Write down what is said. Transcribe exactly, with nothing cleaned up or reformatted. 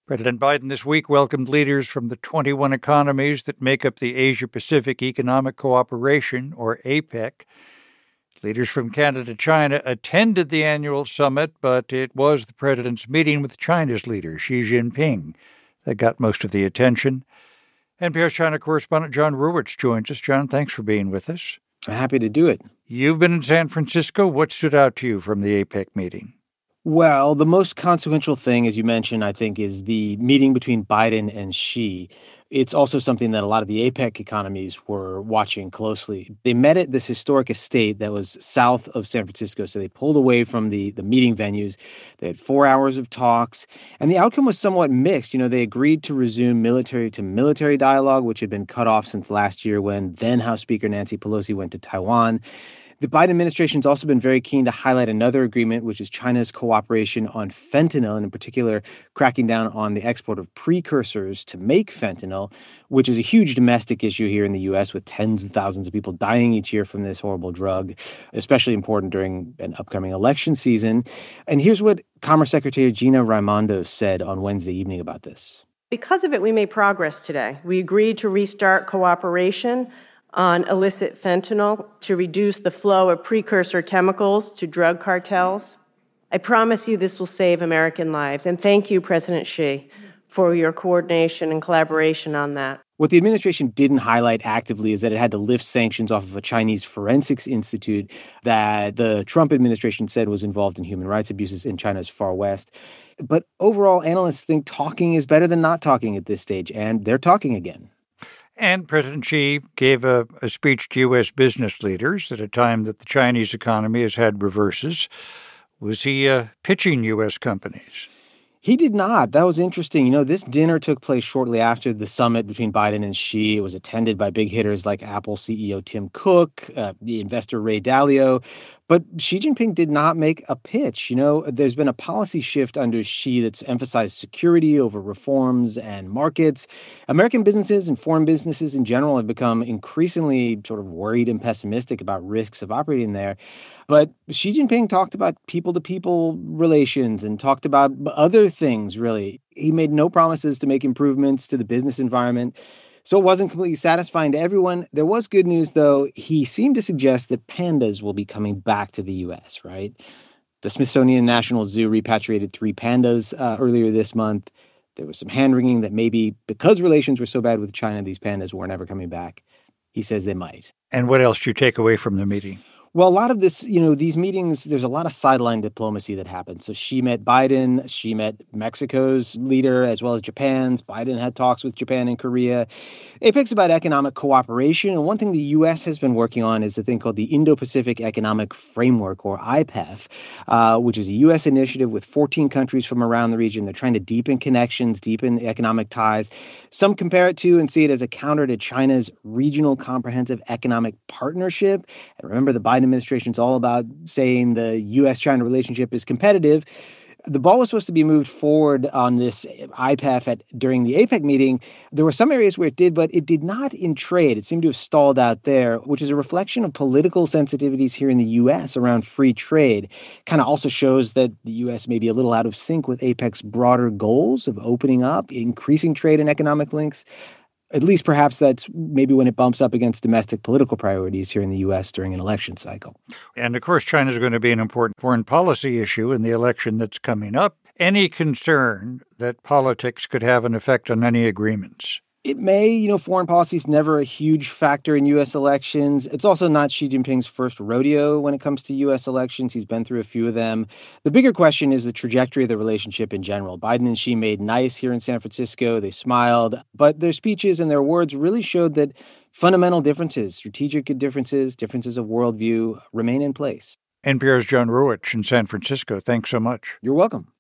President Biden this week welcomed leaders from the twenty-one economies that make up the Asia-Pacific Economic Cooperation, or APEC. Leaders from Canada and China attended the annual summit, but it was the president's meeting with China's leader, Xi Jinping, that got most of the attention. N P R's China correspondent John Ruwitz joins us. John, thanks for being with us. Happy to do it. You've been in San Francisco. What stood out to you from the APEC meeting? Well, the most consequential thing, as you mentioned, I think, is the meeting between Biden and Xi. It's also something that a lot of the APEC economies were watching closely. They met at this historic estate that was south of San Francisco, so they pulled away from the, the meeting venues. They had four hours of talks, and the outcome was somewhat mixed. You know, they agreed to resume military-to-military dialogue, which had been cut off since last year when then House Speaker Nancy Pelosi went to Taiwan. The Biden administration has also been very keen to highlight another agreement, which is China's cooperation on fentanyl, and in particular, cracking down on the export of precursors to make fentanyl, which is a huge domestic issue here in the U S with tens of thousands of people dying each year from this horrible drug, especially important during an upcoming election season. And here's what Commerce Secretary Gina Raimondo said on Wednesday evening about this. Because of it, we made progress today. We agreed to restart cooperation on illicit fentanyl to reduce the flow of precursor chemicals to drug cartels. I promise you this will save American lives. And thank you, President Xi, for your coordination and collaboration on that. What the administration didn't highlight actively is that it had to lift sanctions off of a Chinese forensics institute that the Trump administration said was involved in human rights abuses in China's far west. But overall, analysts think talking is better than not talking at this stage, and they're talking again. And President Xi gave a, a speech to U S business leaders at a time that the Chinese economy has had reverses. Was he uh, pitching U S companies? He did not. That was interesting. You know, this dinner took place shortly after the summit between Biden and Xi. It was attended by big hitters like Apple C E O Tim Cook, uh, the investor Ray Dalio. But Xi Jinping did not make a pitch. You know, there's been a policy shift under Xi that's emphasized security over reforms and markets. American businesses and foreign businesses in general have become increasingly sort of worried and pessimistic about risks of operating there. But Xi Jinping talked about people-to-people relations and talked about other things, really. He made no promises to make improvements to the business environment. So it wasn't completely satisfying to everyone. There was good news, though. He seemed to suggest that pandas will be coming back to the U S, right? The Smithsonian National Zoo repatriated three pandas uh, earlier this month. There was some hand-wringing that maybe because relations were so bad with China, these pandas weren't ever coming back. He says they might. And what else do you take away from the meeting? Well, a lot of this, you know, these meetings, there's a lot of sideline diplomacy that happens. So Xi met Biden, Xi met Mexico's leader, as well as Japan's. Biden had talks with Japan and Korea. APEC's about economic cooperation. And one thing the U S has been working on is a thing called the Indo-Pacific Economic Framework, or I P E F, uh, which is a U S initiative with fourteen countries from around the region. They're trying to deepen connections, deepen economic ties. Some compare it to and see it as a counter to China's Regional Comprehensive Economic Partnership. And remember, the Biden administration's all about saying the U S China relationship is competitive. The ball was supposed to be moved forward on this I P E F at, during the APEC meeting. There were some areas where it did, but it did not in trade. It seemed to have stalled out there, which is a reflection of political sensitivities here in the U S around free trade. Kind of also shows that the U S may be a little out of sync with APEC's broader goals of opening up, increasing trade and economic links. At least perhaps that's maybe when it bumps up against domestic political priorities here in the U S during an election cycle. And of course, China is going to be an important foreign policy issue in the election that's coming up. Any concern that politics could have an effect on any agreements? It may. You know, foreign policy is never a huge factor in U S elections. It's also not Xi Jinping's first rodeo when it comes to U S elections. He's been through a few of them. The bigger question is the trajectory of the relationship in general. Biden and Xi made nice here in San Francisco. They smiled, but their speeches and their words really showed that fundamental differences, strategic differences, differences of worldview remain in place. N P R's John Ruwitz in San Francisco. Thanks so much. You're welcome.